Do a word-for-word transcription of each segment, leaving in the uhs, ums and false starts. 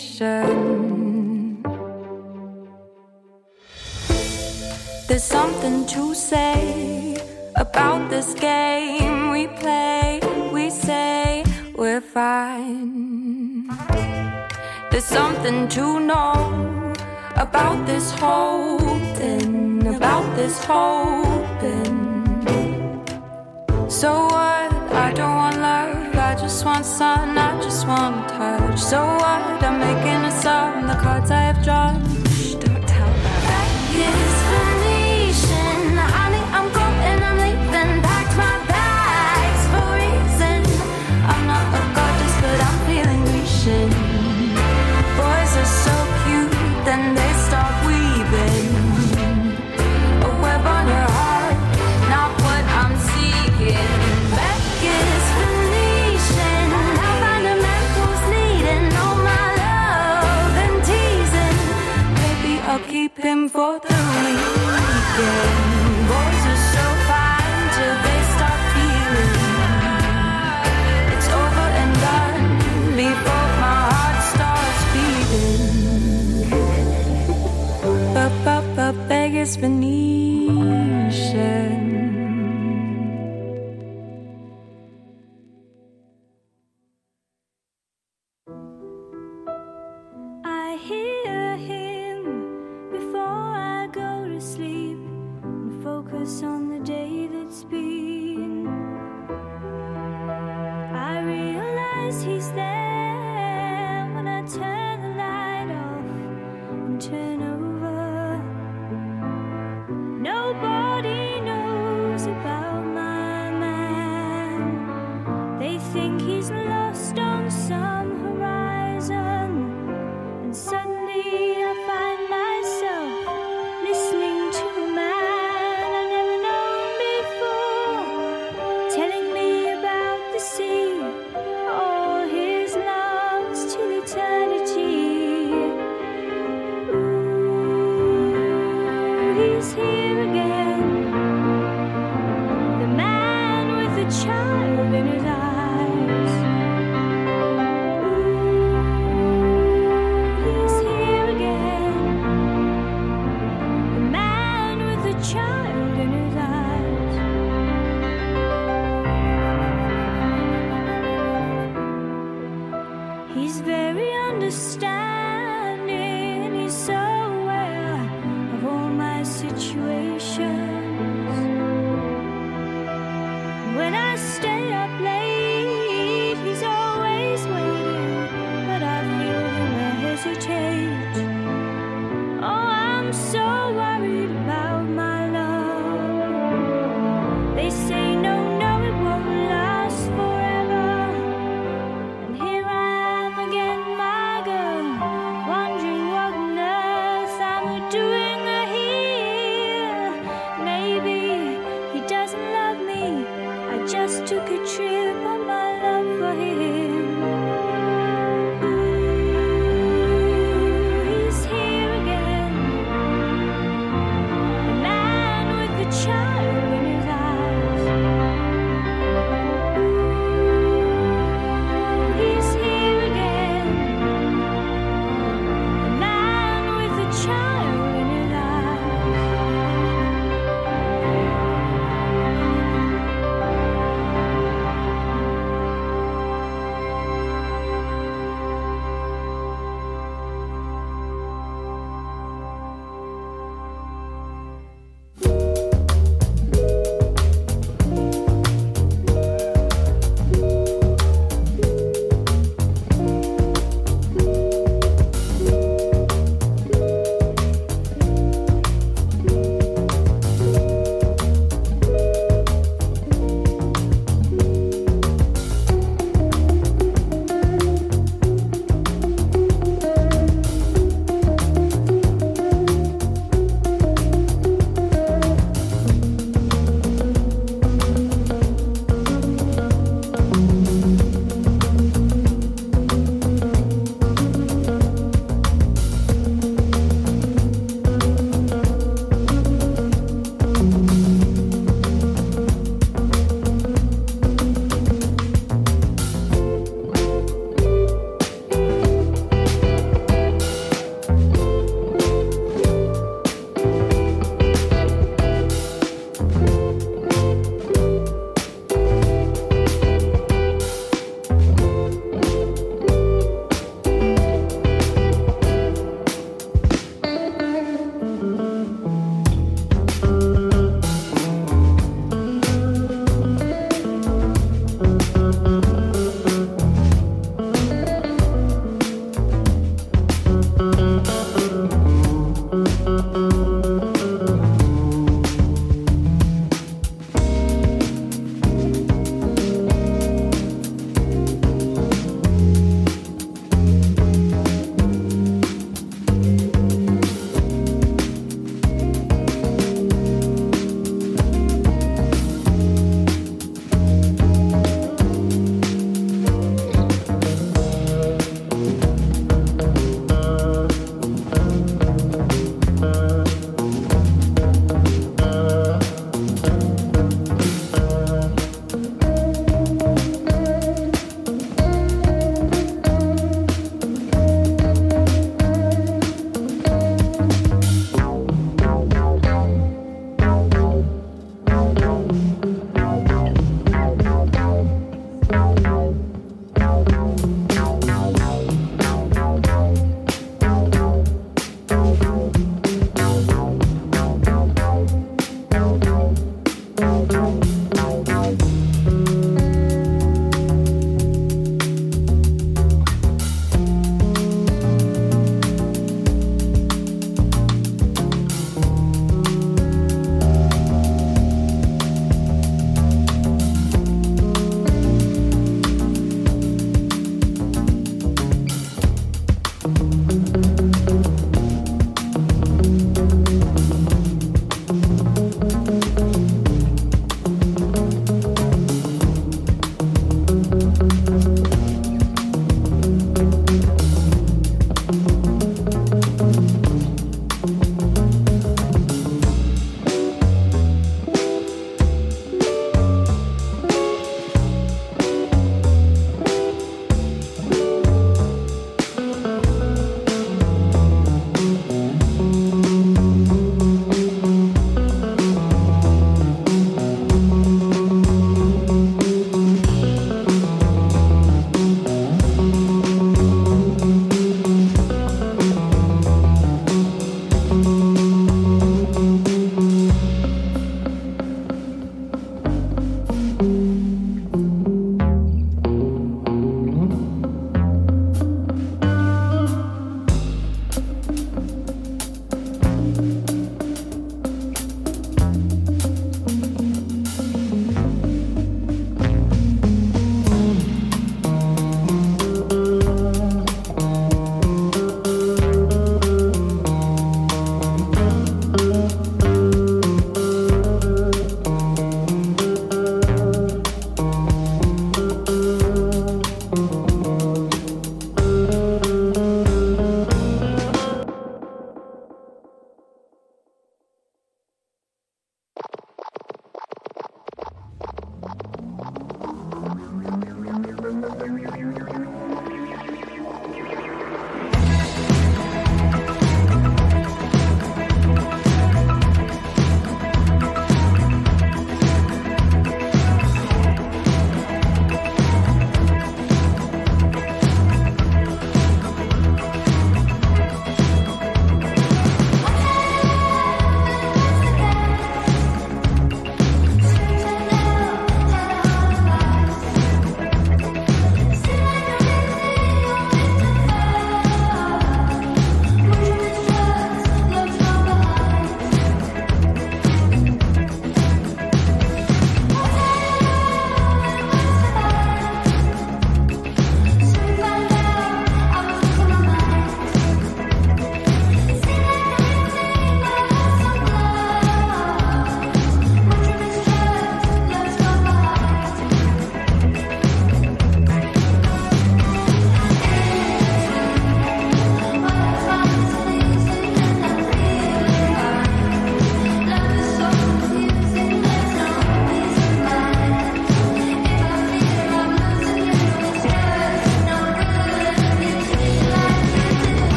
nation. There's something to say about this game we play. We say we're fine. There's something to know about this hoping, about this hoping. So what? I don't want love, I just want sun, I just want touch. So what? I'm making a sum, the cards I have drawn. Shh, don't tell them. Back is Venetian, honey, I'm going, I'm leaving. Packed my bags for a reason. I'm not a goddess, but I'm feeling Grecian. Boys are so cute, then they start weaving a web on your heart, not what I'm seeking. Back is Venetian, I find a man who's needing all my love and teasing. Maybe I'll keep him for the weekend. Boys are so fine till they start feeling it's over and done before my heart starts beating. But, but, but, Vegas, Venetian. I hear him before I go to sleep and focus on the day that's been. I realize he's there when I turn the light off and turn over. Nobody knows about my man. They think he's lost on some horizon. And suddenly I find myself listening to a man I've never known before, telling me about the sea, all his loves till eternity. Ooh, he's here again, the man with the child in his eyes. He's here again, the man with the child in his eyes. He's very understanding, he's so aware of all my situations. When I stay up late, he's always waiting, but I feel him hesitate. Oh, I'm so worried about my love. They say no, no, it won't last forever. And here I am again, my girl,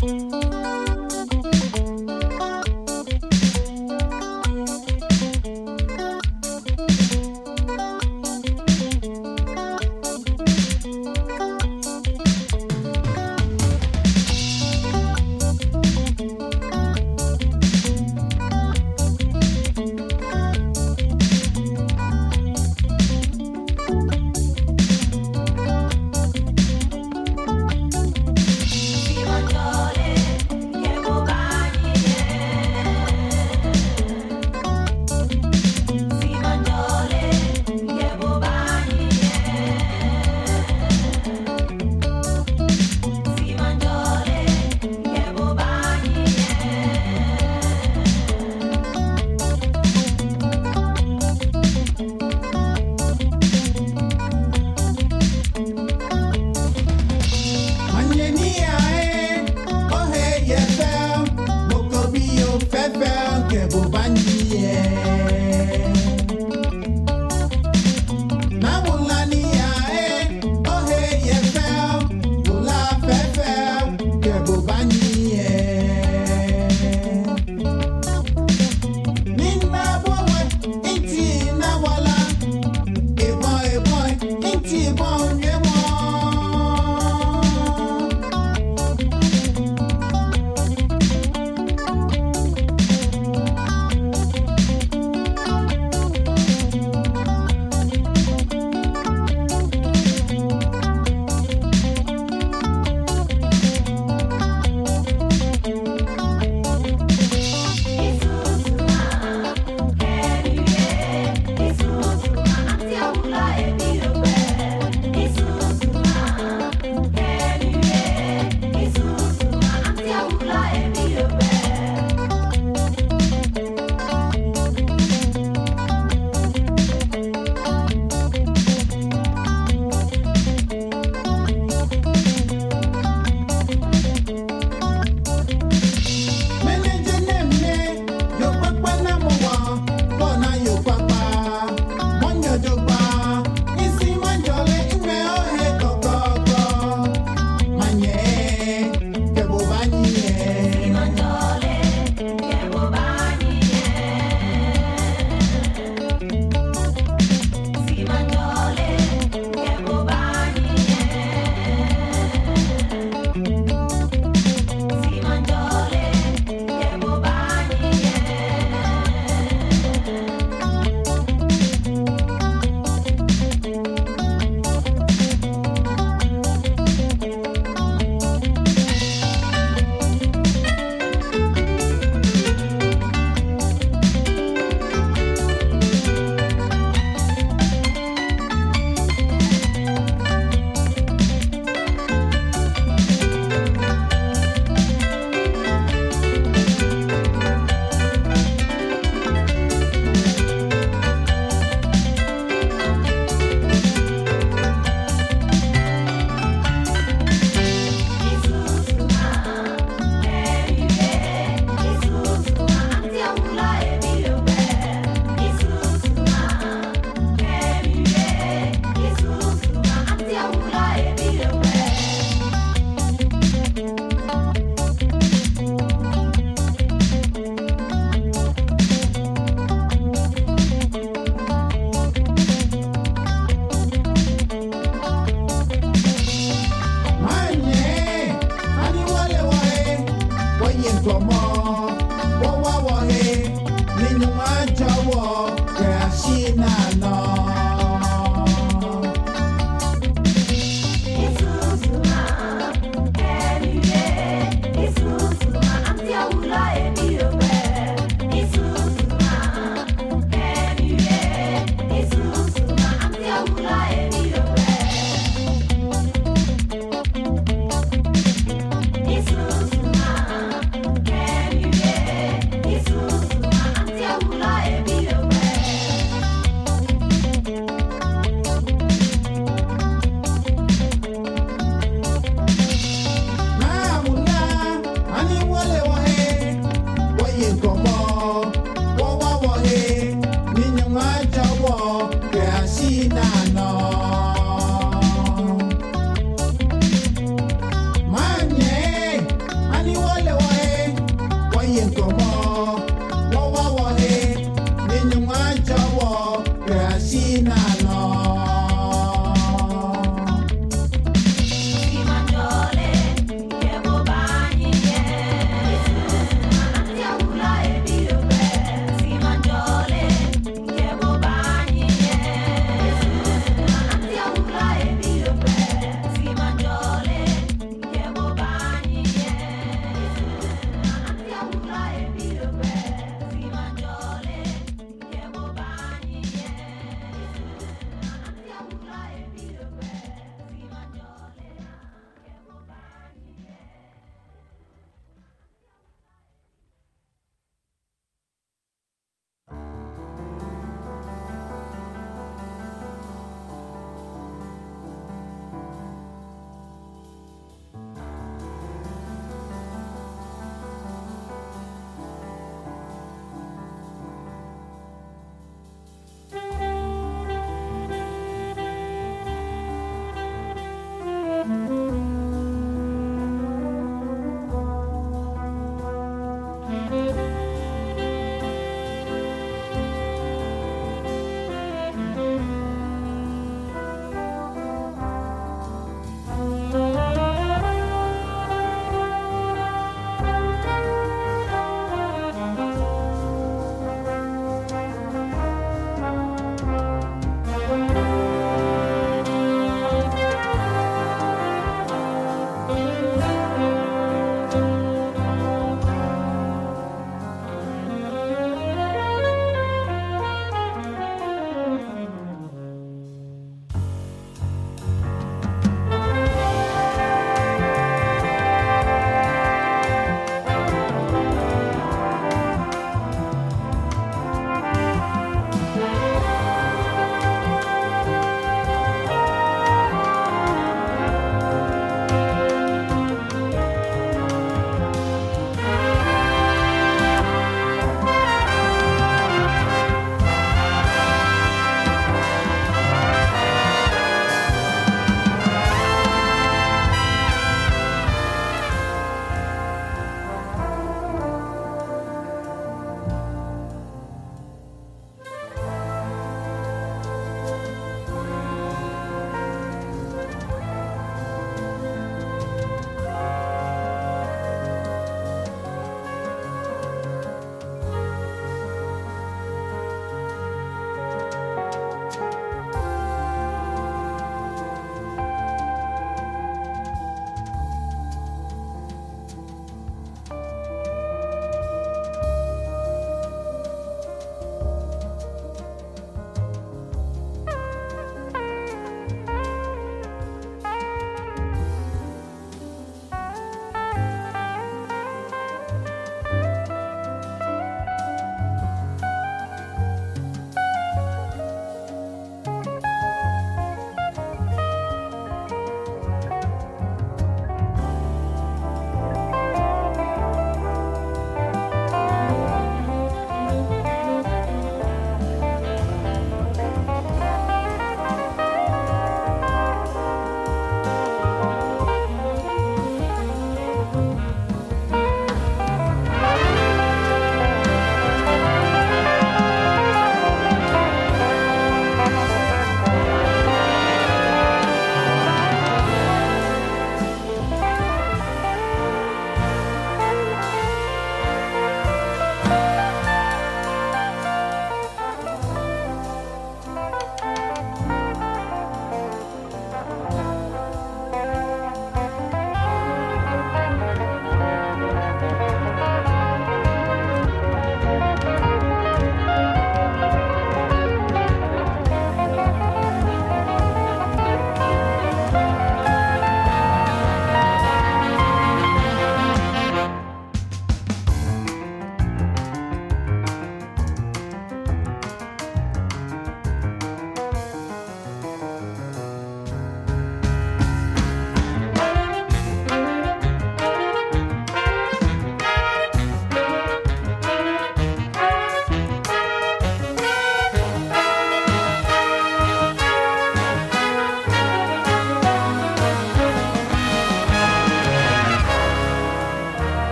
Feel my darling.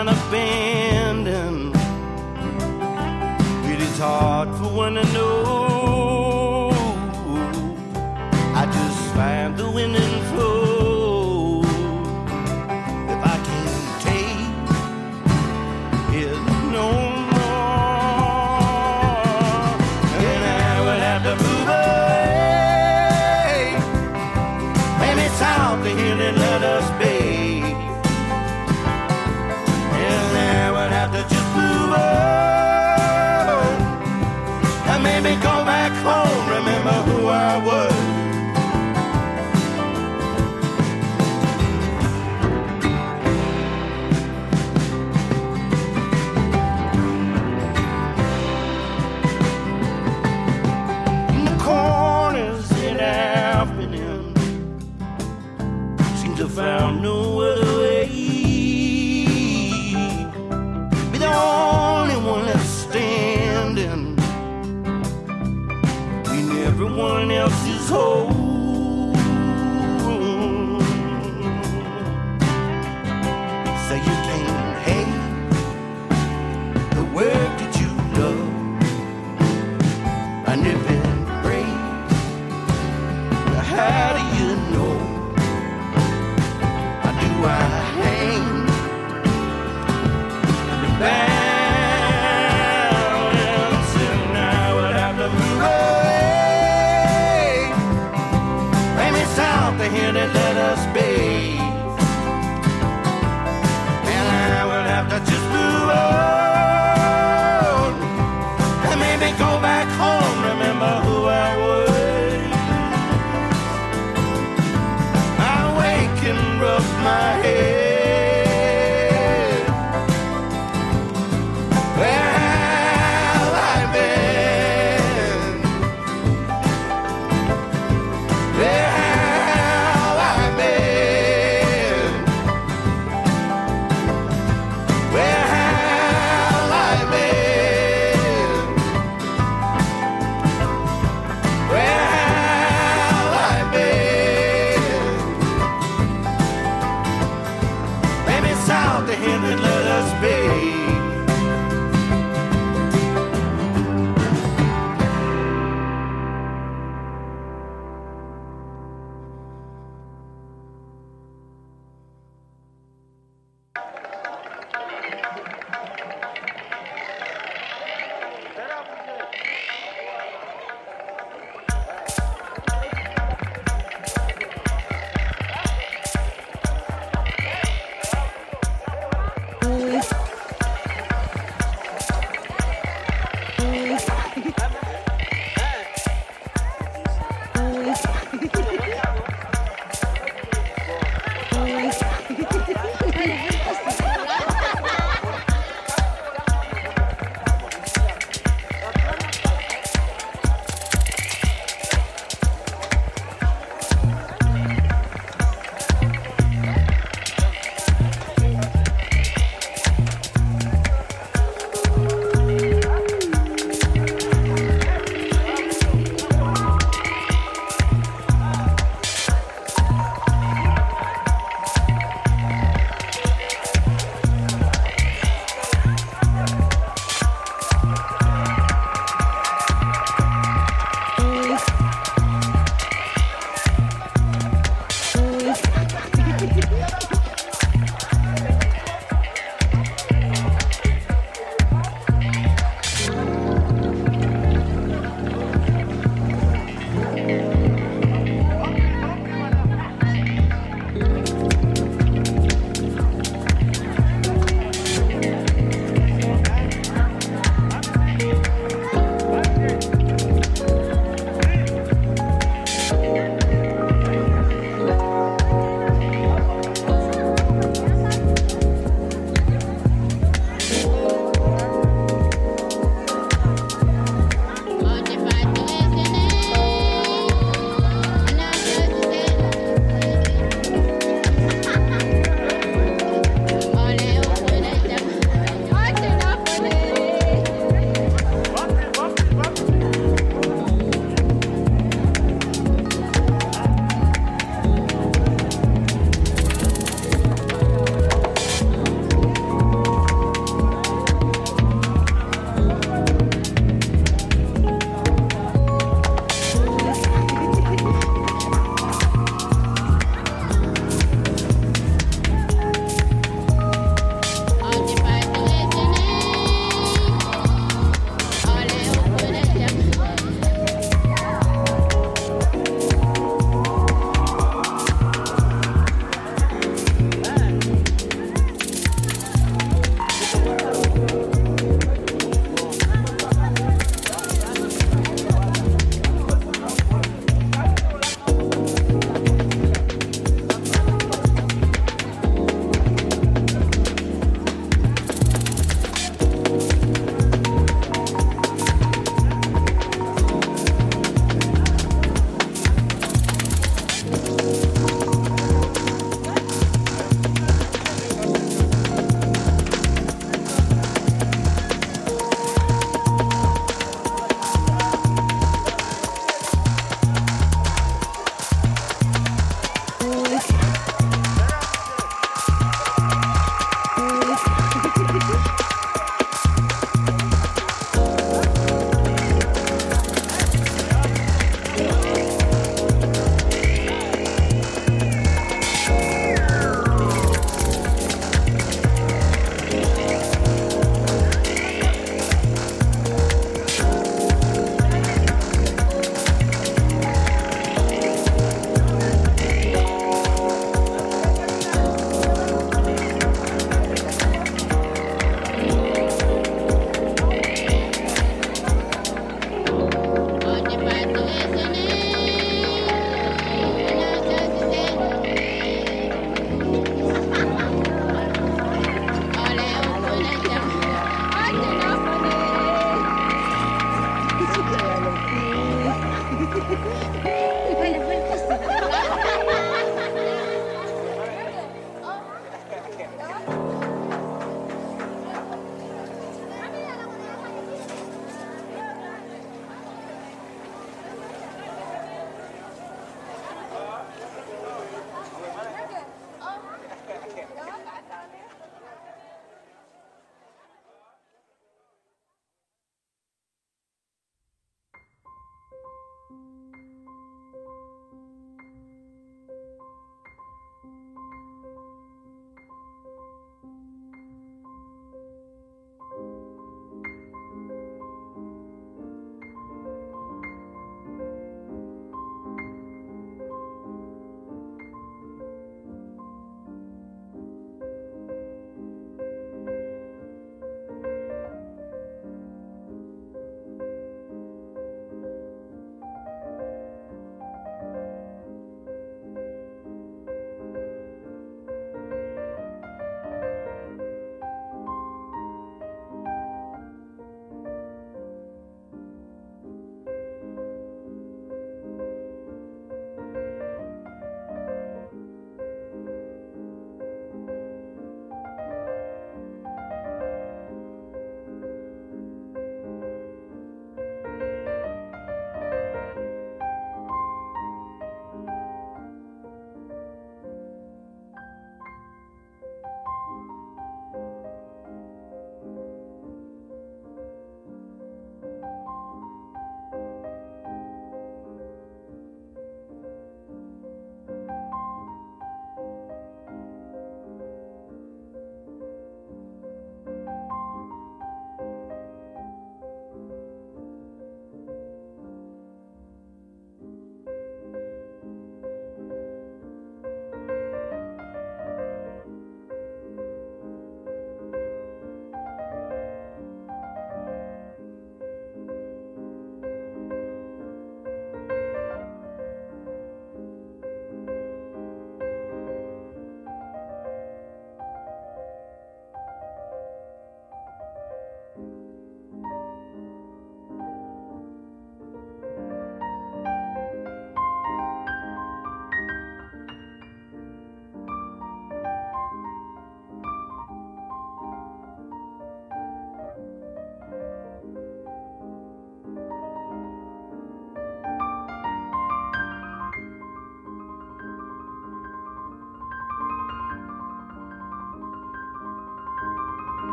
kind of bending. It is hard for one to know. I just find the wind and flow. If I can't take it no more, then I would have to move away. Maybe it's out to here and let us be. And I would have to just move on. And maybe go back home, remember who I was. Found no other way. Be the only one that's standing when everyone else is whole. So you can't hate the work that you love, and if it breaks, how do you know? I hang the balance, and I would have to move away. Maybe south to here to let us be. And I would have to just move on. And maybe go back home, remember who I was. My head, where have I been? Where have I been? Where have I been? Where have I been? Out to him and let us be.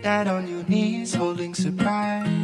down on your knees, holding surprise.